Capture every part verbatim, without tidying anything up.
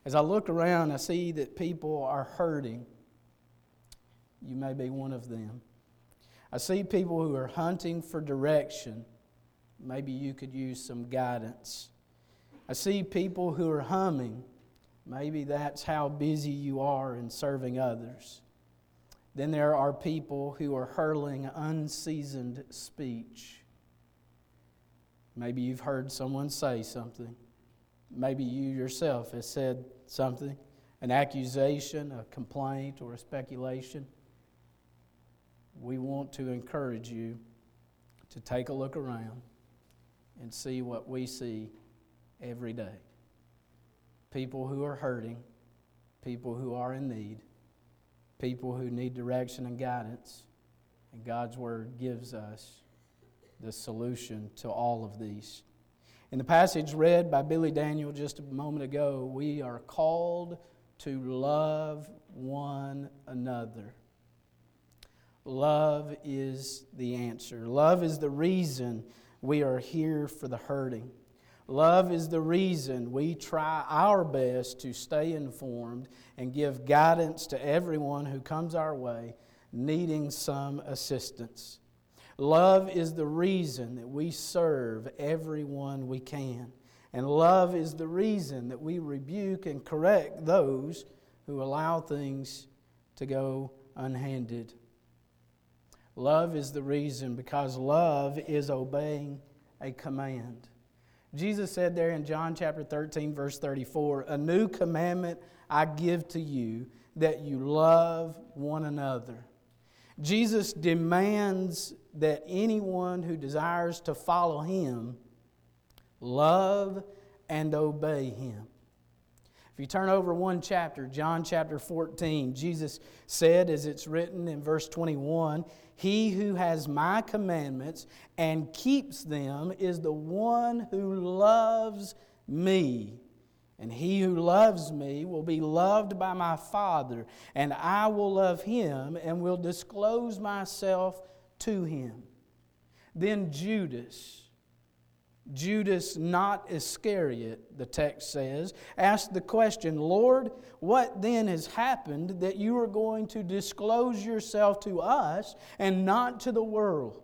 As I look around, I see that people are hurting. You may be one of them. I see people who are hunting for direction. Maybe you could use some guidance. I see people who are humming. Maybe that's how busy you are in serving others. Then there are people who are hurling unseasoned speech. Maybe you've heard someone say something. Maybe you yourself have said something, an accusation, a complaint, or a speculation. We want to encourage you to take a look around and see what we see every day. People who are hurting, people who are in need, people who need direction and guidance, and God's Word gives us the solution to all of these. In the passage read by Billy Daniel just a moment ago, we are called to love one another. Love is the answer. Love is the reason we are here for the hurting. Love is the reason we try our best to stay informed and give guidance to everyone who comes our way needing some assistance. Love is the reason that we serve everyone we can. And love is the reason that we rebuke and correct those who allow things to go unhanded. Love is the reason because love is obeying a command. Jesus said there in John chapter thirteen, verse thirty-four, "A new commandment I give to you, that you love one another." Jesus demands that anyone who desires to follow Him love and obey Him. If you turn over one chapter, John chapter fourteen, Jesus said, as it's written in verse twenty-one, "He who has my commandments and keeps them is the one who loves me. And he who loves me will be loved by my Father, and I will love him and will disclose myself to him." Then Judas, Judas, not Iscariot, the text says, asked the question, "Lord, what then has happened that you are going to disclose yourself to us and not to the world?"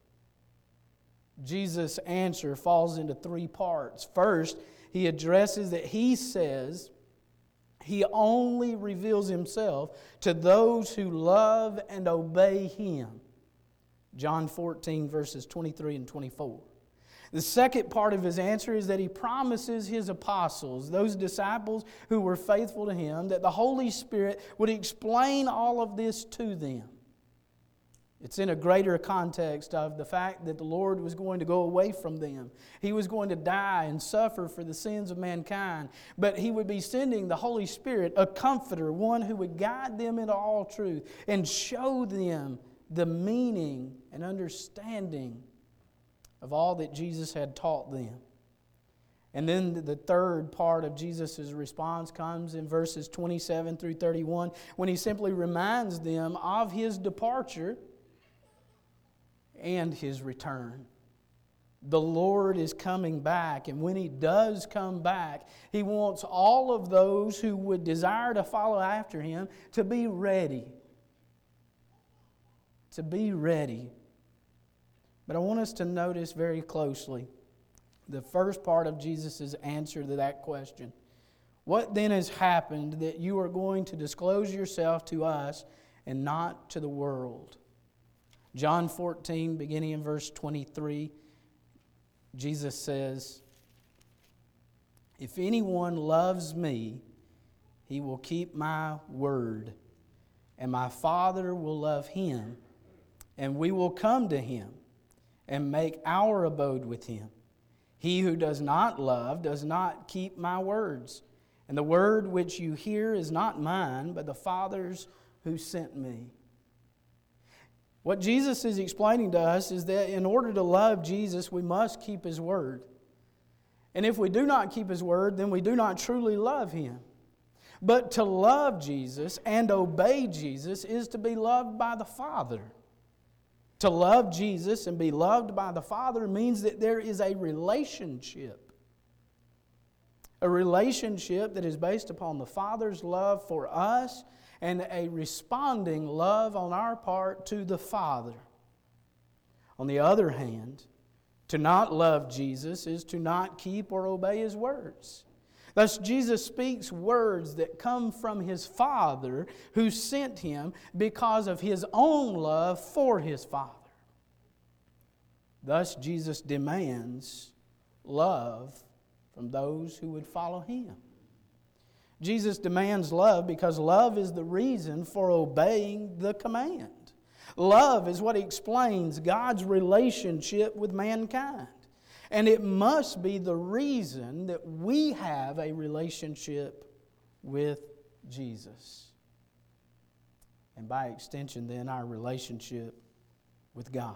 Jesus' answer falls into three parts. First, he addresses that he says he only reveals himself to those who love and obey him. John fourteen, verses twenty-three and twenty-four. The second part of his answer is that he promises his apostles, those disciples who were faithful to him, that the Holy Spirit would explain all of this to them. It's in a greater context of the fact that the Lord was going to go away from them. He was going to die and suffer for the sins of mankind. But He would be sending the Holy Spirit, a comforter, one who would guide them into all truth and show them the meaning and understanding of all that Jesus had taught them. And then the third part of Jesus' response comes in verses twenty-seven through thirty-one, when He simply reminds them of His departure and His return. The Lord is coming back, and when He does come back, He wants all of those who would desire to follow after Him to be ready. To be ready. But I want us to notice very closely the first part of Jesus' answer to that question. What then has happened that you are going to disclose yourself to us and not to the world? John fourteen, beginning in verse twenty-three, Jesus says, "If anyone loves me, he will keep my word, and my Father will love him, and we will come to him and make our abode with him. He who does not love does not keep my words, and the word which you hear is not mine, but the Father's who sent me." What Jesus is explaining to us is that in order to love Jesus, we must keep His word. And if we do not keep His word, then we do not truly love Him. But to love Jesus and obey Jesus is to be loved by the Father. To love Jesus and be loved by the Father means that there is a relationship. A relationship that is based upon the Father's love for us and a responding love on our part to the Father. On the other hand, to not love Jesus is to not keep or obey His words. Thus, Jesus speaks words that come from His Father who sent Him because of His own love for His Father. Thus, Jesus demands love from those who would follow Him. Jesus demands love because love is the reason for obeying the command. Love is what explains God's relationship with mankind. And it must be the reason that we have a relationship with Jesus. And by extension, then, our relationship with God.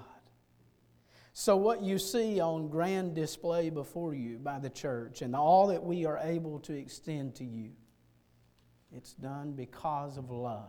So what you see on grand display before you by the church and all that we are able to extend to you, it's done because of love.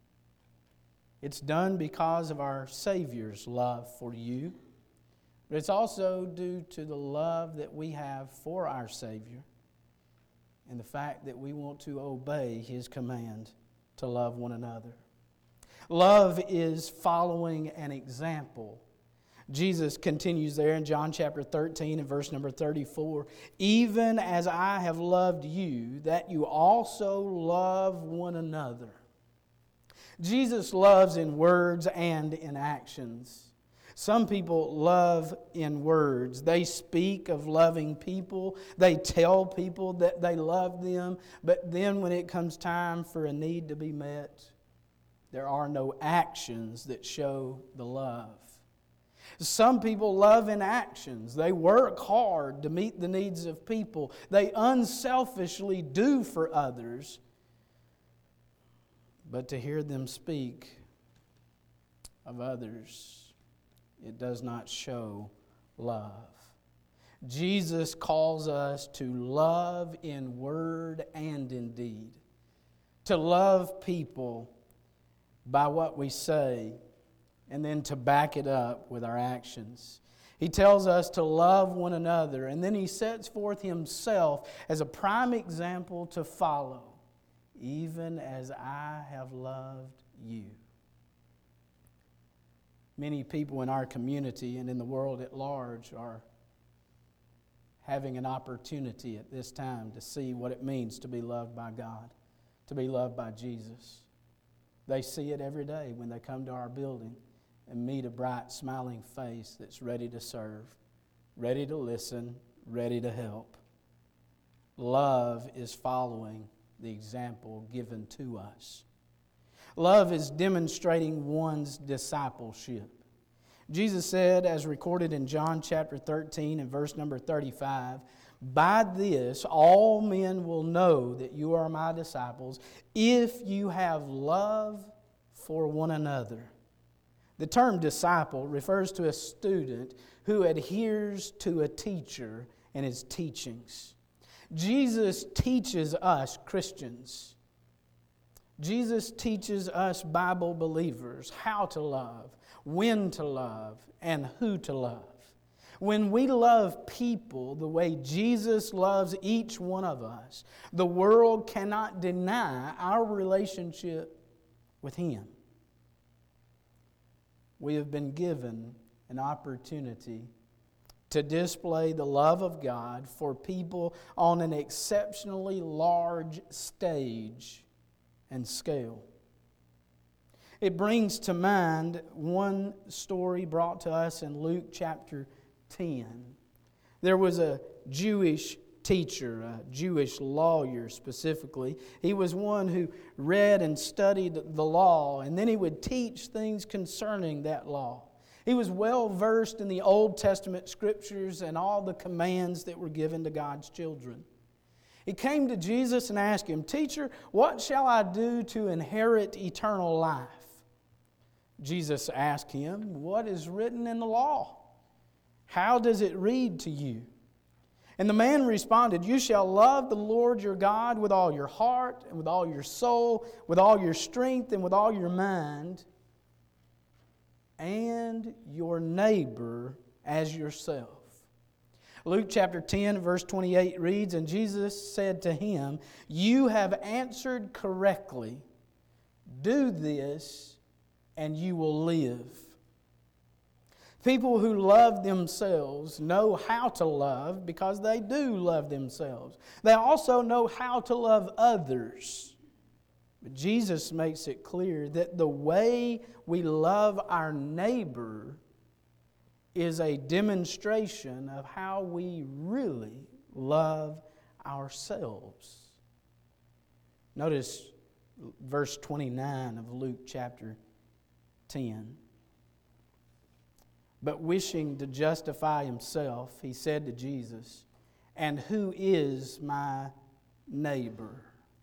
It's done because of our Savior's love for you. But it's also due to the love that we have for our Savior and the fact that we want to obey His command to love one another. Love is following an example. Jesus continues there in John chapter thirteen and verse number thirty-four. Even as I have loved you, that you also love one another. Jesus loves in words and in actions. Some people love in words. They speak of loving people. They tell people that they love them. But then when it comes time for a need to be met, there are no actions that show the love. Some people love in actions. They work hard to meet the needs of people. They unselfishly do for others. But to hear them speak of others, it does not show love. Jesus calls us to love in word and in deed. To love people by what we say and then to back it up with our actions. He tells us to love one another, and then He sets forth Himself as a prime example to follow, even as I have loved you. Many people in our community and in the world at large are having an opportunity at this time to see what it means to be loved by God, to be loved by Jesus. They see it every day when they come to our building and meet a bright, smiling face that's ready to serve, ready to listen, ready to help. Love is following the example given to us. Love is demonstrating one's discipleship. Jesus said, as recorded in John chapter thirteen and verse number thirty-five, "By this all men will know that you are my disciples, if you have love for one another." The term disciple refers to a student who adheres to a teacher and his teachings. Jesus teaches us Christians. Jesus teaches us Bible believers how to love, when to love, and who to love. When we love people the way Jesus loves each one of us, the world cannot deny our relationship with Him. We have been given an opportunity to display the love of God for people on an exceptionally large stage and scale. It brings to mind one story brought to us in Luke chapter ten. There was a Jewish teacher, a Jewish lawyer specifically. He was one who read and studied the law, and then he would teach things concerning that law. He was well versed in the Old Testament scriptures and all the commands that were given to God's children. He came to Jesus and asked Him, "Teacher, what shall I do to inherit eternal life?" Jesus asked him, "What is written in the law? How does it read to you?" And the man responded, "You shall love the Lord your God with all your heart, and with all your soul, with all your strength, and with all your mind, and your neighbor as yourself." Luke chapter ten, verse twenty-eight reads, "And Jesus said to him, 'You have answered correctly. Do this, and you will live.'" People who love themselves know how to love because they do love themselves. They also know how to love others. But Jesus makes it clear that the way we love our neighbor is a demonstration of how we really love ourselves. Notice verse twenty-nine of Luke chapter ten. "But wishing to justify himself, he said to Jesus, 'And who is my neighbor?'"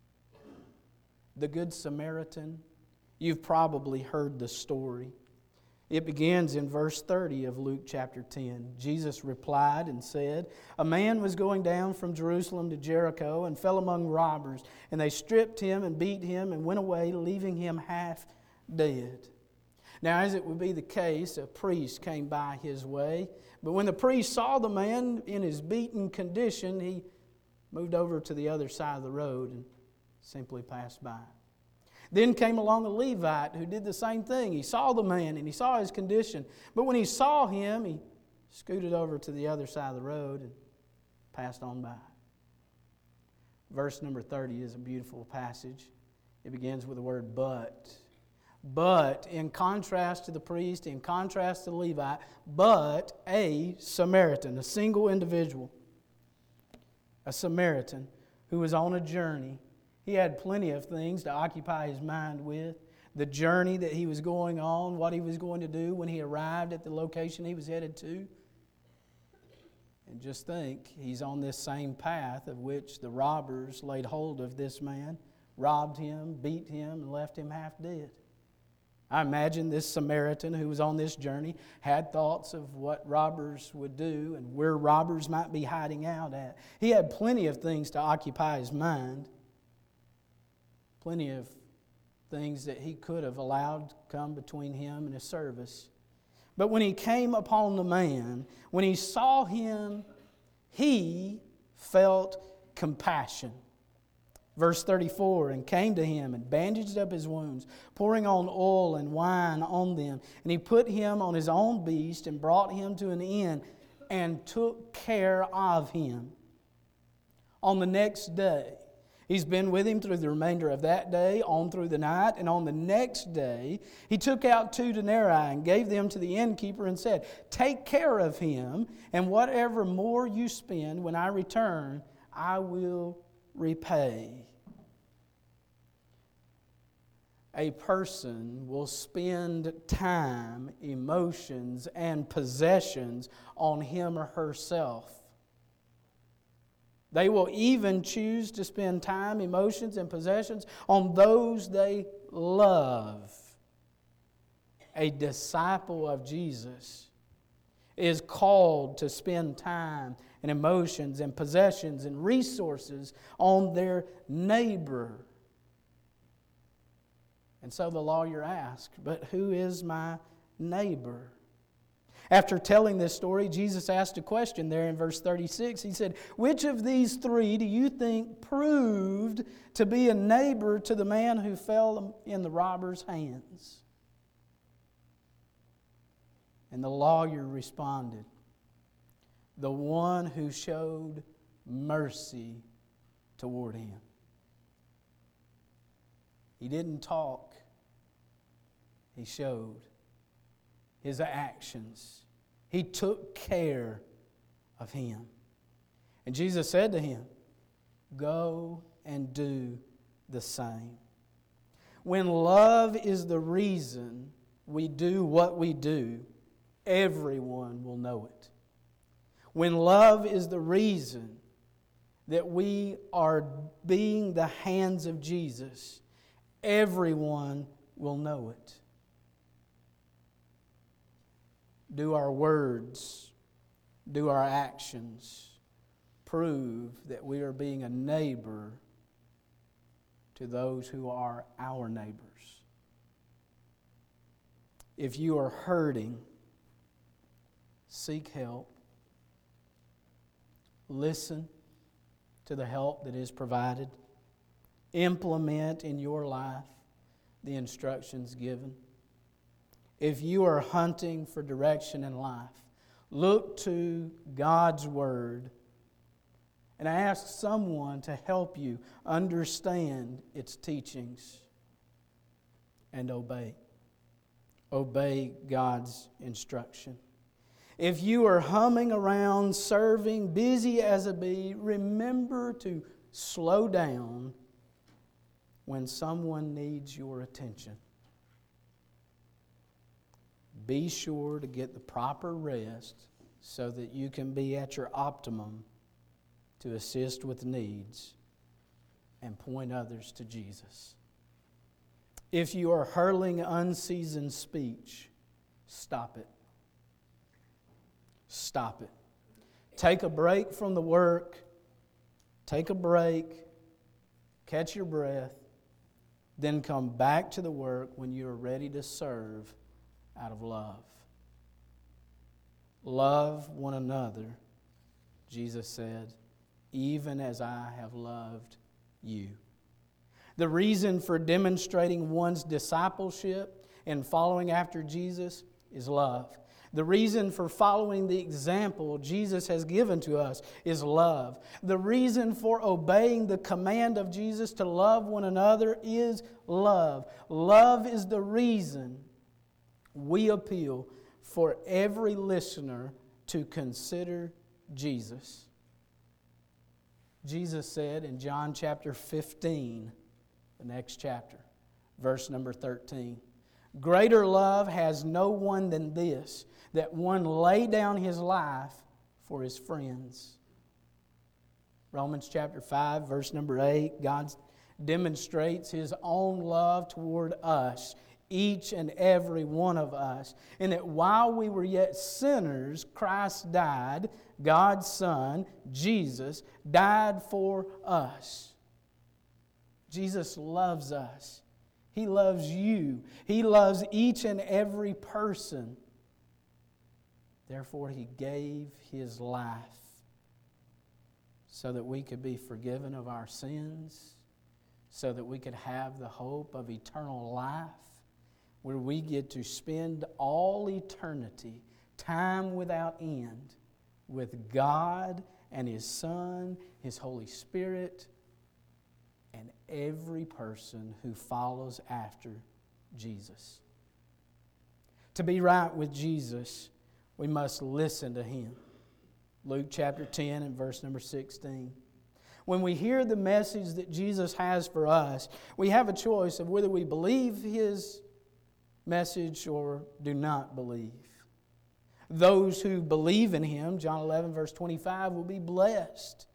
The Good Samaritan, you've probably heard the story. It begins in verse thirty of Luke chapter ten. Jesus replied and said, "A man was going down from Jerusalem to Jericho and fell among robbers, and they stripped him and beat him and went away, leaving him half dead." Now, as it would be the case, a priest came by his way. But when the priest saw the man in his beaten condition, he moved over to the other side of the road and simply passed by. Then came along a Levite who did the same thing. He saw the man and he saw his condition. But when he saw him, he scooted over to the other side of the road and passed on by. Verse number thirty is a beautiful passage. It begins with the word "but." But, in contrast to the priest, in contrast to the Levite, but a Samaritan, a single individual, a Samaritan who was on a journey. He had plenty of things to occupy his mind with. The journey that he was going on, what he was going to do when he arrived at the location he was headed to. And just think, he's on this same path of which the robbers laid hold of this man, robbed him, beat him, and left him half dead. I imagine this Samaritan who was on this journey had thoughts of what robbers would do and where robbers might be hiding out at. He had plenty of things to occupy his mind. Plenty of things that he could have allowed come between him and his service. But when he came upon the man, when he saw him, he felt compassion. Verse thirty-four, "And came to him and bandaged up his wounds, pouring on oil and wine on them. And he put him on his own beast and brought him to an inn and took care of him." On the next day, he's been with him through the remainder of that day, on through the night, and on the next day, he took out two denarii and gave them to the innkeeper and said, "Take care of him, and whatever more you spend when I return, I will repay." A person will spend time, emotions, and possessions on him or herself. They will even choose to spend time, emotions, and possessions on those they love. A disciple of Jesus is called to spend time and emotions and possessions and resources on their neighbor. And so the lawyer asked, "But who is my neighbor?" After telling this story, Jesus asked a question there in verse thirty-six. He said, "Which of these three do you think proved to be a neighbor to the man who fell in the robber's hands?" And the lawyer responded, "The one who showed mercy toward him." He didn't talk. He showed his actions. He took care of him. And Jesus said to him, "Go and do the same." When love is the reason we do what we do, everyone will know it. When love is the reason that we are being the hands of Jesus, everyone will know it. Do our words, do our actions prove that we are being a neighbor to those who are our neighbors? If you are hurting, seek help. Listen to the help that is provided. Implement in your life the instructions given. If you are hunting for direction in life, look to God's Word and ask someone to help you understand its teachings and obey. Obey God's instruction. If you are humming around, serving, busy as a bee, remember to slow down when someone needs your attention. Be sure to get the proper rest so that you can be at your optimum to assist with needs and point others to Jesus. If you are hurling unseasoned speech, stop it. Stop it. Take a break from the work. Take a break. Catch your breath. Then come back to the work when you are ready to serve out of love. Love one another, Jesus said, even as I have loved you. The reason for demonstrating one's discipleship and following after Jesus is love. The reason for following the example Jesus has given to us is love. The reason for obeying the command of Jesus to love one another is love. Love is the reason we appeal for every listener to consider Jesus. Jesus said in John chapter fifteen, the next chapter, verse number thirteen, "Greater love has no one than this, that one lay down his life for his friends." Romans chapter five, verse number eight, God demonstrates His own love toward us, each and every one of us, and that while we were yet sinners, Christ died, God's Son, Jesus, died for us. Jesus loves us. He loves you. He loves each and every person. Therefore, He gave His life so that we could be forgiven of our sins, so that we could have the hope of eternal life, where we get to spend all eternity, time without end, with God and His Son, His Holy Spirit, and every person who follows after Jesus. To be right with Jesus, we must listen to Him. Luke chapter ten and verse number sixteen. When we hear the message that Jesus has for us, we have a choice of whether we believe His message or do not believe. Those who believe in Him, John eleven verse twenty-five, will be blessed.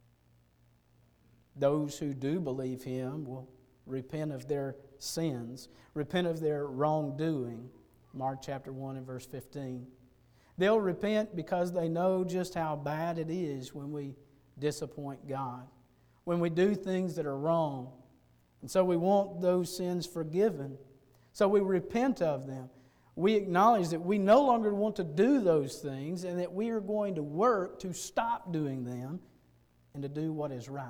Those who do believe Him will repent of their sins, repent of their wrongdoing. Mark chapter one and verse fifteen. They'll repent because they know just how bad it is when we disappoint God, when we do things that are wrong. And so we want those sins forgiven. So we repent of them. We acknowledge that we no longer want to do those things and that we are going to work to stop doing them and to do what is right.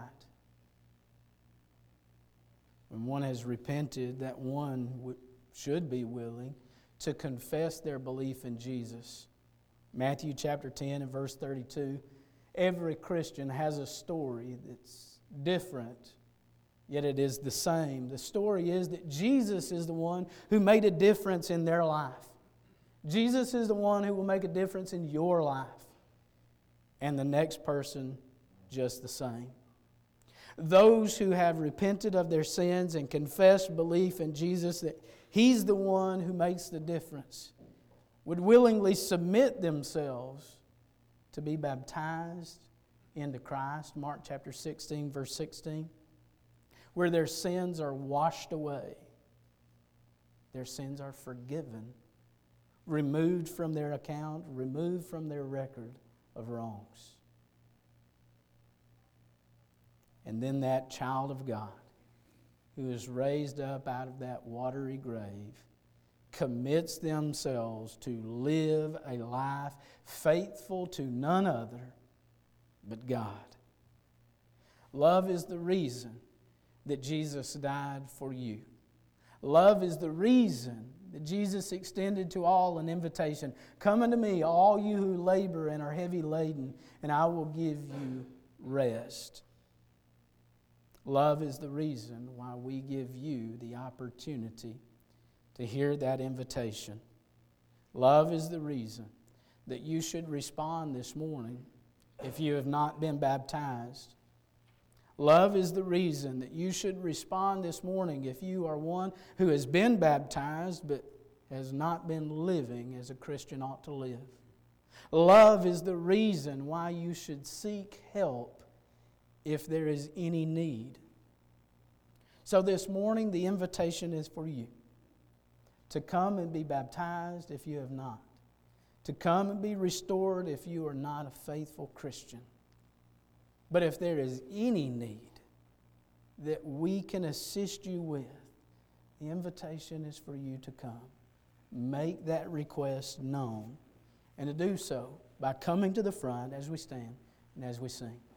When one has repented, that one w- should be willing to confess their belief in Jesus. Matthew chapter ten and verse thirty-two, every Christian has a story that's different, yet it is the same. The story is that Jesus is the one who made a difference in their life. Jesus is the one who will make a difference in your life. And the next person, just the same. Those who have repented of their sins and confessed belief in Jesus, that He's the one who makes the difference, would willingly submit themselves to be baptized into Christ. Mark chapter sixteen, verse sixteen. Where their sins are washed away, their sins are forgiven, removed from their account, removed from their record of wrongs. And then that child of God, who is raised up out of that watery grave, commits themselves to live a life faithful to none other but God. Love is the reason that Jesus died for you. Love is the reason that Jesus extended to all an invitation. Come unto me, all you who labor and are heavy laden, and I will give you rest. Love is the reason why we give you the opportunity to hear that invitation. Love is the reason that you should respond this morning if you have not been baptized. Love is the reason that you should respond this morning if you are one who has been baptized but has not been living as a Christian ought to live. Love is the reason why you should seek help if there is any need. So this morning, the invitation is for you to come and be baptized if you have not, to come and be restored if you are not a faithful Christian. But if there is any need that we can assist you with, the invitation is for you to come. Make that request known, and to do so by coming to the front as we stand and as we sing.